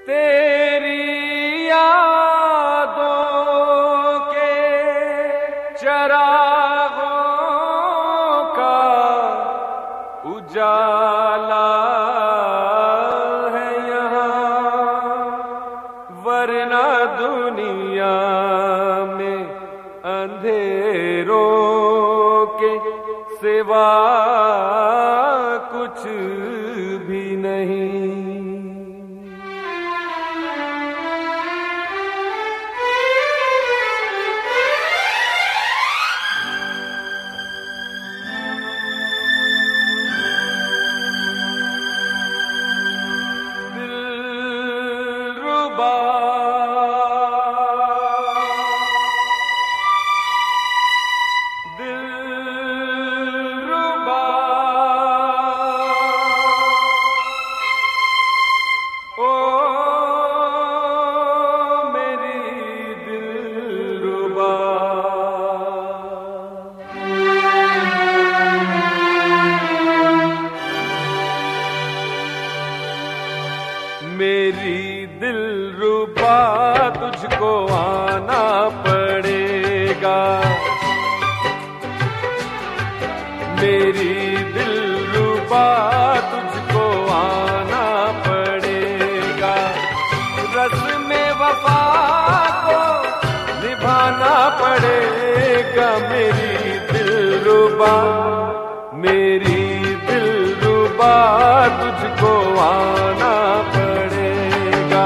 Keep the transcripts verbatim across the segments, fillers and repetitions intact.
तेरी यादों के चरागों का उजाला है यहाँ, वरना दुनिया में अंधेरों के सिवा कुछ भी नहीं। मेरी दिलरुबा तुझको आना पड़ेगा, मेरी दिलरुबा तुझको आना पड़ेगा। रस्म वफा को निभाना पड़ेगा, मेरी दिलरुबा मेरी दिलरुबा तुझको आना पड़ेगा।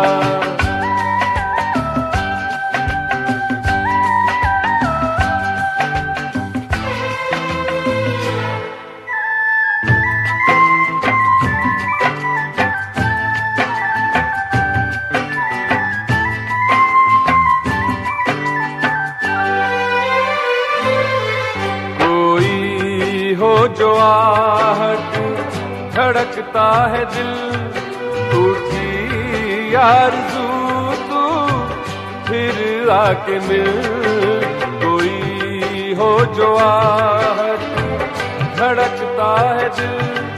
कोई हो जो आहट धड़कता है दिल, टूटी आरज़ू तू फिर आके मिल। कोई हो जो आहट धड़कता है दिल,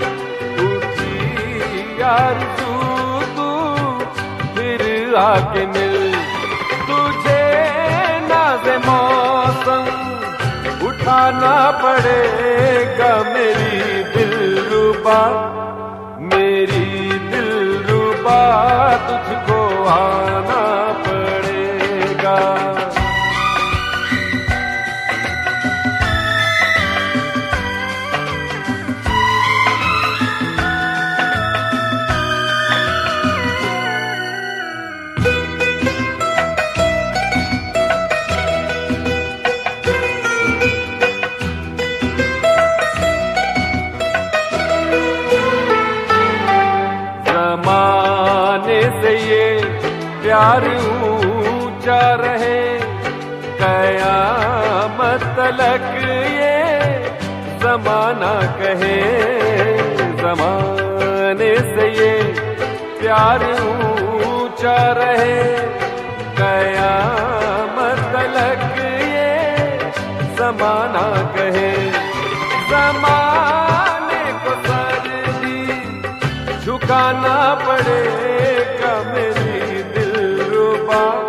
टूटी आरज़ू तू फिर आके मिल। तुझे नाज़े मौसम उठाना पड़ेगा, मेरी दिलरुबा मेरी दिलरुबा तुझको आना पड़ेगा। ज़माने से ये प्यार ऊंचा रहे, क़यामत तलक ये ज़माना कहे। ज़माने से ये प्यार ऊंचा रहे, क़यामत तलक ये ज़माना कहे। ज़माने को झुकाना पड़ेगा, मेरी दिलरुबा